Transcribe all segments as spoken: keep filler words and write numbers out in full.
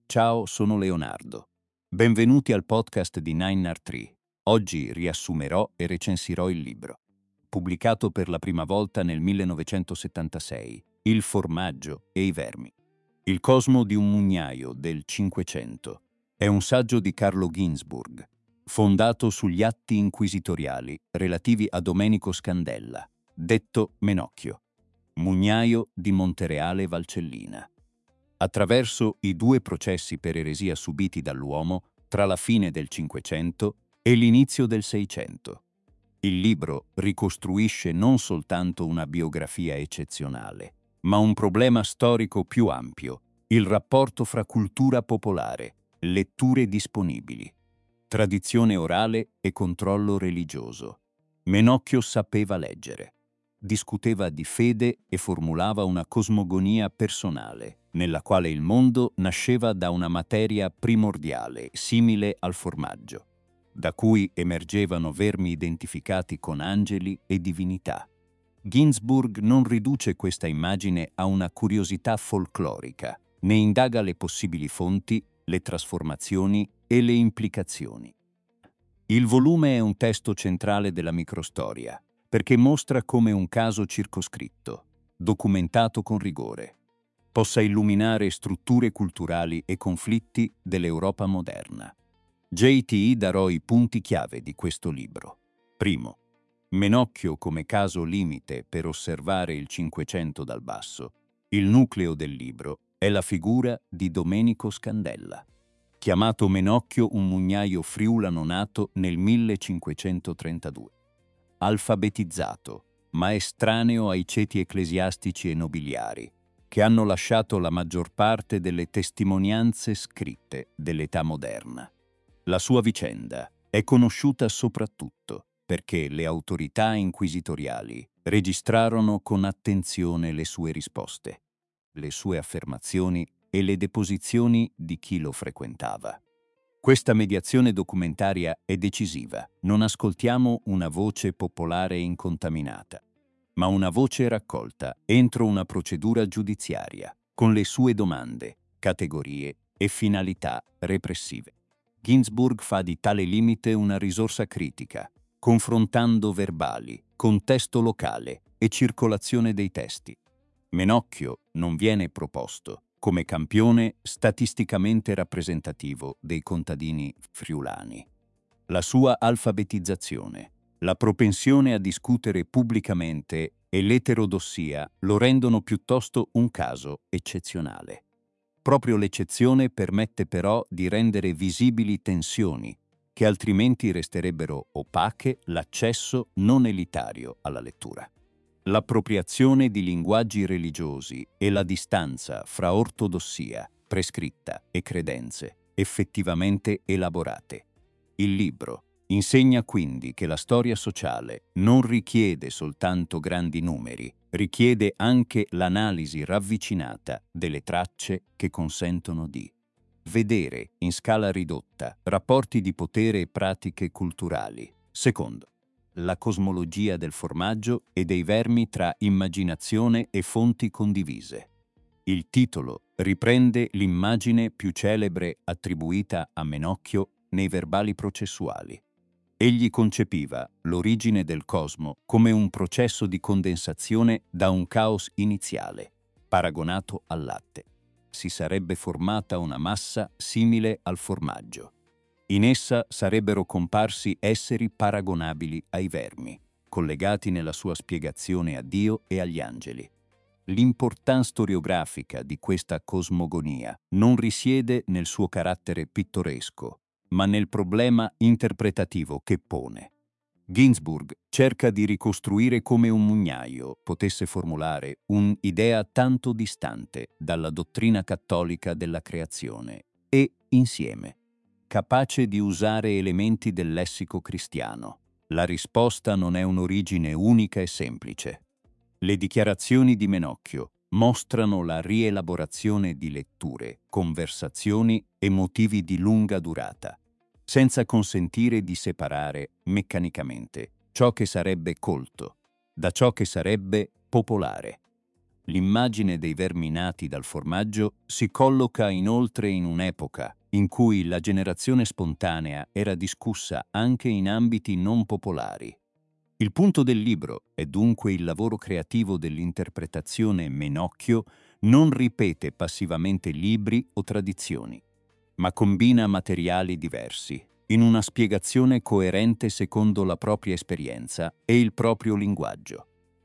Ciao, sono Leonardo. Benvenuti al podcast di Nine R Tree. Oggi riassumerò e recensirò il libro. Pubblicato per la prima volta nel millenovecentosettantasei, Il formaggio e i vermi. Il cosmo di un mugnaio del Cinquecento. È un saggio di Carlo Ginzburg, fondato sugli atti inquisitoriali relativi a Domenico Scandella, detto Menocchio, mugnaio di Montereale Valcellina. Attraverso i due processi per eresia subiti dall'uomo tra la fine del Cinquecento e l'inizio del Seicento. Il libro ricostruisce non soltanto una biografia eccezionale, ma un problema storico più ampio, il rapporto fra cultura popolare, letture disponibili, tradizione orale e controllo religioso. Menocchio sapeva leggere, discuteva di fede e formulava una cosmogonia personale, nella quale il mondo nasceva da una materia primordiale, simile al formaggio, da cui emergevano vermi identificati con angeli e divinità. Ginzburg non riduce questa immagine a una curiosità folclorica, ne indaga le possibili fonti, le trasformazioni e le implicazioni. Il volume è un testo centrale della microstoria, perché mostra come un caso circoscritto, documentato con rigore, possa illuminare strutture culturali e conflitti dell'Europa moderna. J T darò i punti chiave di questo libro. Primo, Menocchio come caso limite per osservare il Cinquecento dal basso. Il nucleo del libro è la figura di Domenico Scandella, chiamato Menocchio, un mugnaio friulano nato nel millecinquecentotrentadue. Alfabetizzato, ma estraneo ai ceti ecclesiastici e nobiliari, che hanno lasciato la maggior parte delle testimonianze scritte dell'età moderna. La sua vicenda è conosciuta soprattutto perché le autorità inquisitoriali registrarono con attenzione le sue risposte, le sue affermazioni e le deposizioni di chi lo frequentava. Questa mediazione documentaria è decisiva. Non ascoltiamo una voce popolare incontaminata, ma una voce raccolta entro una procedura giudiziaria, con le sue domande, categorie e finalità repressive. Ginzburg fa di tale limite una risorsa critica, confrontando verbali, contesto locale e circolazione dei testi. Menocchio non viene proposto come campione statisticamente rappresentativo dei contadini friulani. La sua alfabetizzazione, la propensione a discutere pubblicamente e l'eterodossia lo rendono piuttosto un caso eccezionale. Proprio l'eccezione permette però di rendere visibili tensioni che altrimenti resterebbero opache, l'accesso non elitario alla lettura. L'appropriazione di linguaggi religiosi e la distanza fra ortodossia, prescritta, e credenze effettivamente elaborate. Il libro insegna quindi che la storia sociale non richiede soltanto grandi numeri, richiede anche l'analisi ravvicinata delle tracce che consentono di vedere in scala ridotta rapporti di potere e pratiche culturali. Secondo, la cosmologia del formaggio e dei vermi tra immaginazione e fonti condivise. Il titolo riprende l'immagine più celebre attribuita a Menocchio nei verbali processuali. Egli concepiva l'origine del cosmo come un processo di condensazione da un caos iniziale, paragonato al latte. Si sarebbe formata una massa simile al formaggio. In essa sarebbero comparsi esseri paragonabili ai vermi, collegati nella sua spiegazione a Dio e agli angeli. L'importanza storiografica di questa cosmogonia non risiede nel suo carattere pittoresco, ma nel problema interpretativo che pone. Ginzburg cerca di ricostruire come un mugnaio potesse formulare un'idea tanto distante dalla dottrina cattolica della creazione e, insieme, capace di usare elementi del lessico cristiano. La risposta non è un'origine unica e semplice. Le dichiarazioni di Menocchio mostrano la rielaborazione di letture, conversazioni e motivi di lunga durata, senza consentire di separare meccanicamente ciò che sarebbe colto da ciò che sarebbe popolare. L'immagine dei vermi nati dal formaggio si colloca inoltre in un'epoca in cui la generazione spontanea era discussa anche in ambiti non popolari. Il punto del libro è dunque il lavoro creativo dell'interpretazione Menocchio non ripete passivamente libri o tradizioni, ma combina materiali diversi, in una spiegazione coerente secondo la propria esperienza e il proprio linguaggio.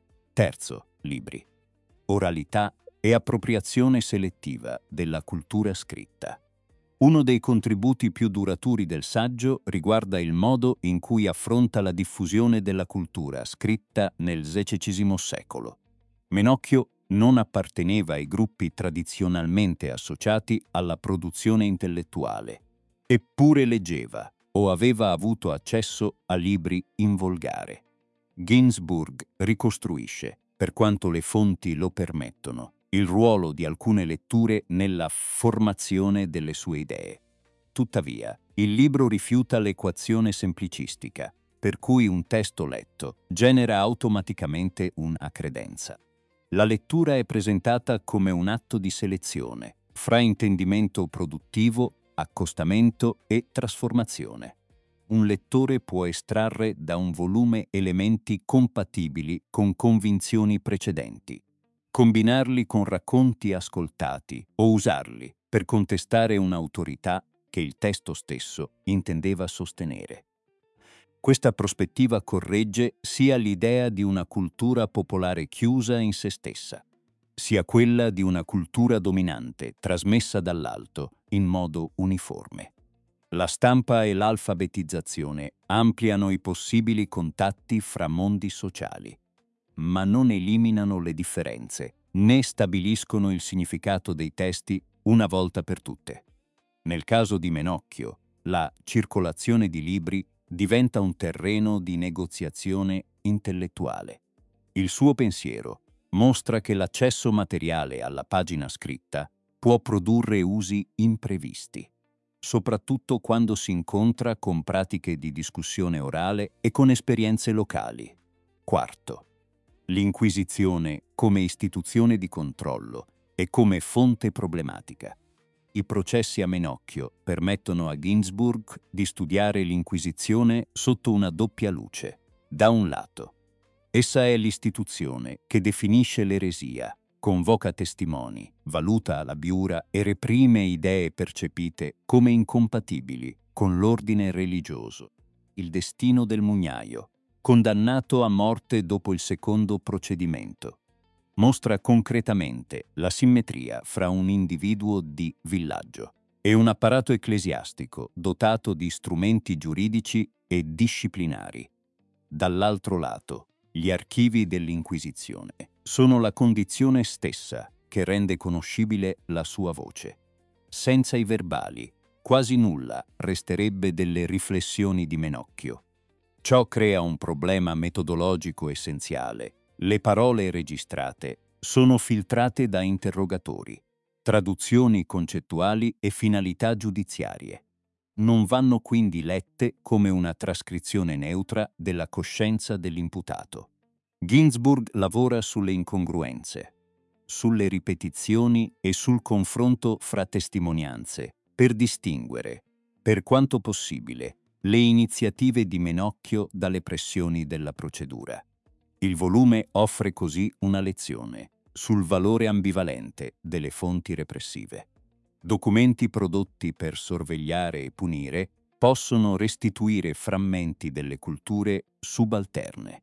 Terzo, libri. Oralità e appropriazione selettiva della cultura scritta. Uno dei contributi più duraturi del saggio riguarda il modo in cui affronta la diffusione della cultura scritta nel sedicesimo secolo. Menocchio non apparteneva ai gruppi tradizionalmente associati alla produzione intellettuale, eppure leggeva o aveva avuto accesso a libri in volgare. Ginsburg ricostruisce, per quanto le fonti lo permettono, il ruolo di alcune letture nella formazione delle sue idee. Tuttavia, il libro rifiuta l'equazione semplicistica, per cui un testo letto genera automaticamente una credenza. La lettura è presentata come un atto di selezione, fra intendimento produttivo, accostamento e trasformazione. Un lettore può estrarre da un volume elementi compatibili con convinzioni precedenti, combinarli con racconti ascoltati o usarli per contestare un'autorità che il testo stesso intendeva sostenere. Questa prospettiva corregge sia l'idea di una cultura popolare chiusa in se stessa, sia quella di una cultura dominante trasmessa dall'alto in modo uniforme. La stampa e l'alfabetizzazione ampliano i possibili contatti fra mondi sociali, ma non eliminano le differenze, né stabiliscono il significato dei testi una volta per tutte. Nel caso di Menocchio, la circolazione di libri diventa un terreno di negoziazione intellettuale. Il suo pensiero mostra che l'accesso materiale alla pagina scritta può produrre usi imprevisti, soprattutto quando si incontra con pratiche di discussione orale e con esperienze locali. Quarto, l'Inquisizione come istituzione di controllo e come fonte problematica. I processi a Menocchio permettono a Ginsburg di studiare l'Inquisizione sotto una doppia luce. Da un lato, essa è l'istituzione che definisce l'eresia, convoca testimoni, valuta la biura e reprime idee percepite come incompatibili con l'ordine religioso. Il destino del mugnaio, condannato a morte dopo il secondo procedimento, mostra concretamente la simmetria fra un individuo di villaggio e un apparato ecclesiastico dotato di strumenti giuridici e disciplinari. Dall'altro lato, gli archivi dell'Inquisizione sono la condizione stessa che rende conoscibile la sua voce. Senza i verbali, quasi nulla resterebbe delle riflessioni di Menocchio. Ciò crea un problema metodologico essenziale. Le parole registrate sono filtrate da interrogatori, traduzioni concettuali e finalità giudiziarie. Non vanno quindi lette come una trascrizione neutra della coscienza dell'imputato. Ginsburg lavora sulle incongruenze, sulle ripetizioni e sul confronto fra testimonianze, per distinguere, per quanto possibile, le iniziative di Menocchio dalle pressioni della procedura. Il volume offre così una lezione sul valore ambivalente delle fonti repressive. Documenti prodotti per sorvegliare e punire possono restituire frammenti delle culture subalterne,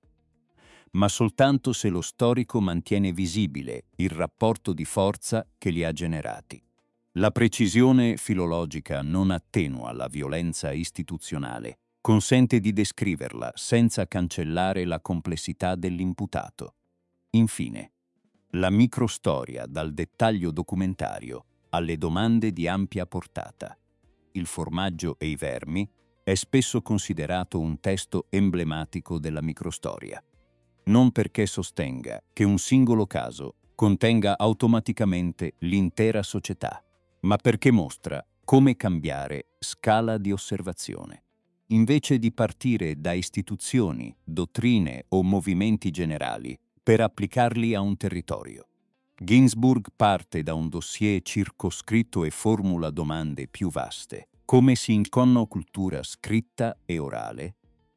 ma soltanto se lo storico mantiene visibile il rapporto di forza che li ha generati. La precisione filologica non attenua la violenza istituzionale, consente di descriverla senza cancellare la complessità dell'imputato. Infine, la microstoria dal dettaglio documentario alle domande di ampia portata. Il formaggio e i vermi è spesso considerato un testo emblematico della microstoria, non perché sostenga che un singolo caso contenga automaticamente l'intera società, ma perché mostra come cambiare scala di osservazione. Invece di partire da istituzioni, dottrine o movimenti generali per applicarli a un territorio. Ginsburg parte da un dossier circoscritto e formula domande più vaste. Come si inconna cultura scritta e orale?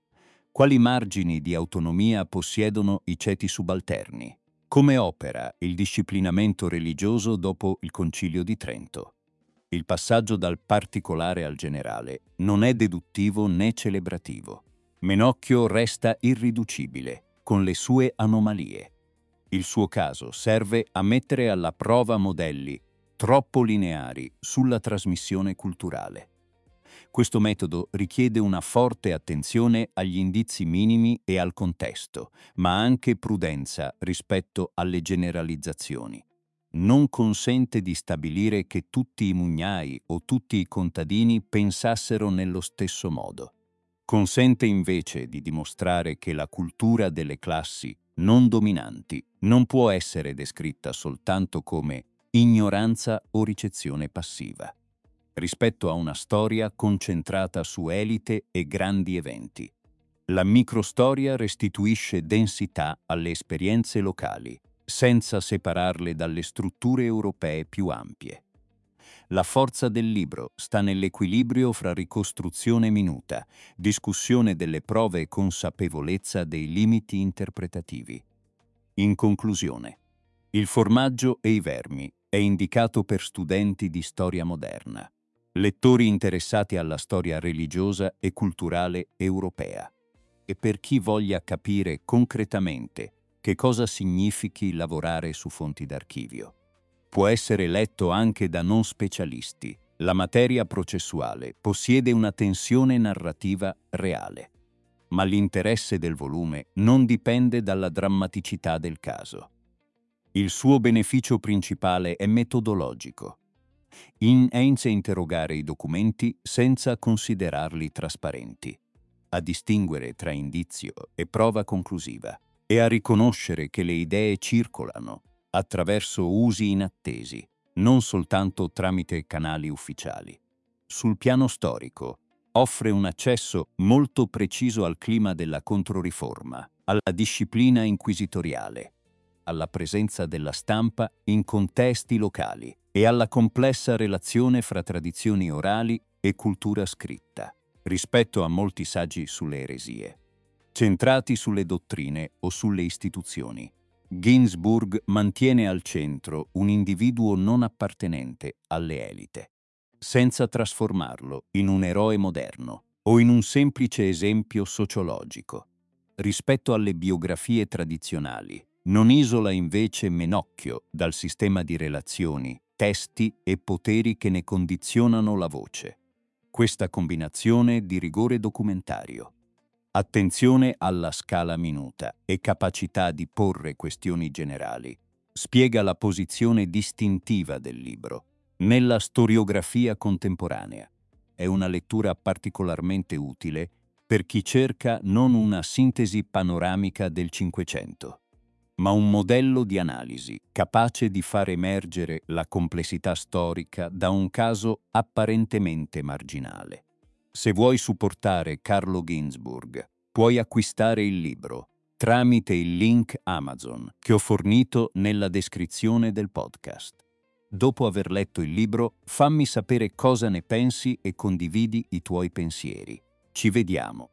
Quali margini di autonomia possiedono i ceti subalterni? Come opera il disciplinamento religioso dopo il Concilio di Trento? Il passaggio dal particolare al generale non è deduttivo né celebrativo. Menocchio resta irriducibile, con le sue anomalie. Il suo caso serve a mettere alla prova modelli troppo lineari sulla trasmissione culturale. Questo metodo richiede una forte attenzione agli indizi minimi e al contesto, ma anche prudenza rispetto alle generalizzazioni. Non consente di stabilire che tutti i mugnai o tutti i contadini pensassero nello stesso modo. Consente invece di dimostrare che la cultura delle classi non dominanti non può essere descritta soltanto come ignoranza o ricezione passiva, rispetto a una storia concentrata su elite e grandi eventi. La microstoria restituisce densità alle esperienze locali, senza separarle dalle strutture europee più ampie. La forza del libro sta nell'equilibrio fra ricostruzione minuta, discussione delle prove e consapevolezza dei limiti interpretativi. In conclusione, Il formaggio e i vermi è indicato per studenti di storia moderna, lettori interessati alla storia religiosa e culturale europea, e per chi voglia capire concretamente che cosa significhi lavorare su fonti d'archivio. Può essere letto anche da non specialisti. La materia processuale possiede una tensione narrativa reale, ma l'interesse del volume non dipende dalla drammaticità del caso. Il suo beneficio principale è metodologico. Inizia a interrogare i documenti senza considerarli trasparenti, a distinguere tra indizio e prova conclusiva e a riconoscere che le idee circolano attraverso usi inattesi, non soltanto tramite canali ufficiali. Sul piano storico, offre un accesso molto preciso al clima della Controriforma, alla disciplina inquisitoriale, alla presenza della stampa in contesti locali e alla complessa relazione fra tradizioni orali e cultura scritta, rispetto a molti saggi sulle eresie, centrati sulle dottrine o sulle istituzioni. Ginsburg mantiene al centro un individuo non appartenente alle elite, senza trasformarlo in un eroe moderno o in un semplice esempio sociologico. Rispetto alle biografie tradizionali, non isola invece Menocchio dal sistema di relazioni, testi e poteri che ne condizionano la voce. Questa combinazione di rigore documentario, attenzione alla scala minuta e capacità di porre questioni generali spiega la posizione distintiva del libro nella storiografia contemporanea. È una lettura particolarmente utile per chi cerca non una sintesi panoramica del Cinquecento, ma un modello di analisi capace di far emergere la complessità storica da un caso apparentemente marginale. Se vuoi supportare Carlo Ginzburg, puoi acquistare il libro tramite il link Amazon che ho fornito nella descrizione del podcast. Dopo aver letto il libro, fammi sapere cosa ne pensi e condividi i tuoi pensieri. Ci vediamo